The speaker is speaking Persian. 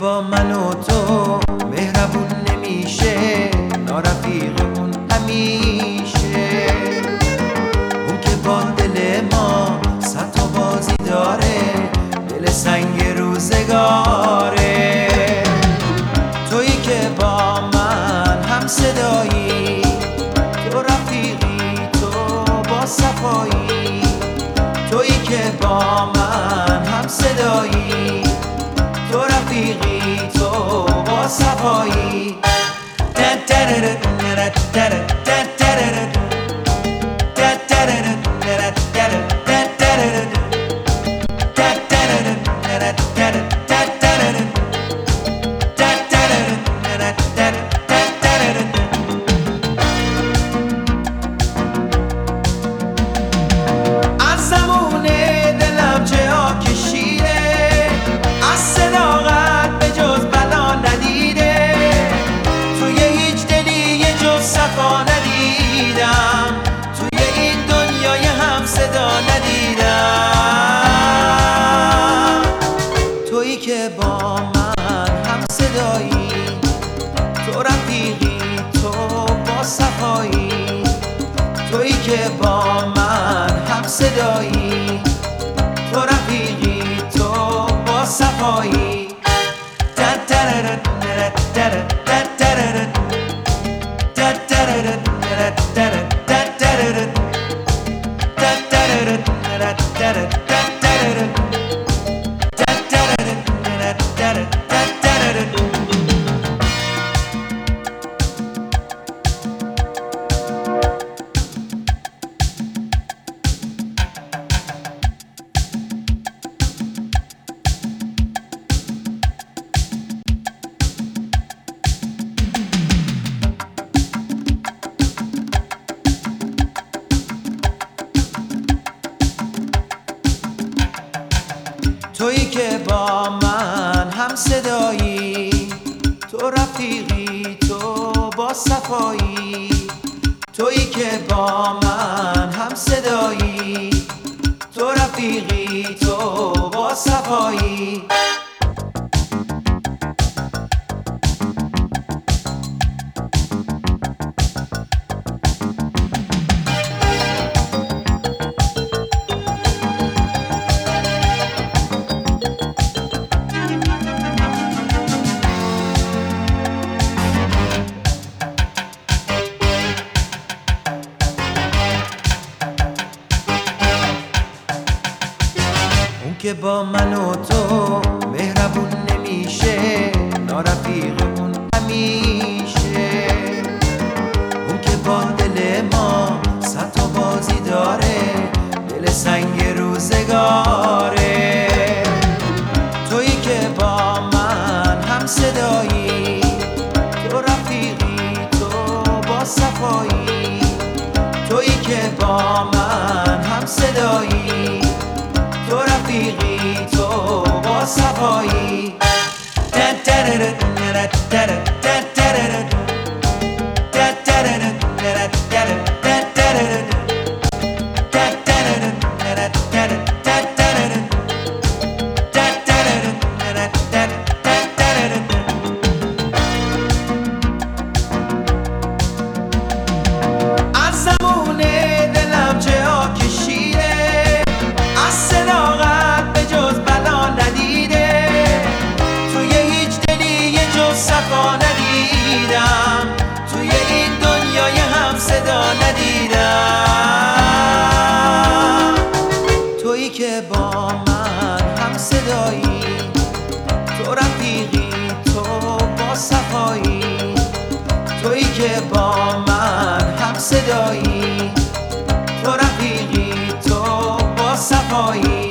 با من و تو مهربون نمیشه، نارفیقمون همیشه. اون که با دل ما صد تا بازی داره، دل سنگ روزگاره. تویی که با من هم صدایی، تو رفیقی، تو با صفایی. تویی که با من هم صدایی، تو رفیقی، تو با صفایی. تویی که با من هم صدایی، تو رفیقی، تو با صفایی. تویی که با من هم صدایی، تو رفیقی، تو با صفایی. تویی که با من هم صدایی، تو رفیقی، تو با صفایی. تویی که با من هم صدایی، تو رفیقی، تو با صفایی. که با من و تو مهربون نمیشه، نارفیقمون همیشه. اون که با دل ما صد تا بازی داره، دل سنگ روزگاره. تویی که با من هم صدایی، تو رفیقی، تو با صفایی. تویی که با من هم صدایی، تو رفیقی، تو با صفایی. توی این دنیای هم صدا ندیدم. تویی که با من هم صدایی، تو رفیقی، تو با صفایی. تویی که با من هم صدایی، تو رفیقی، تو با صفایی.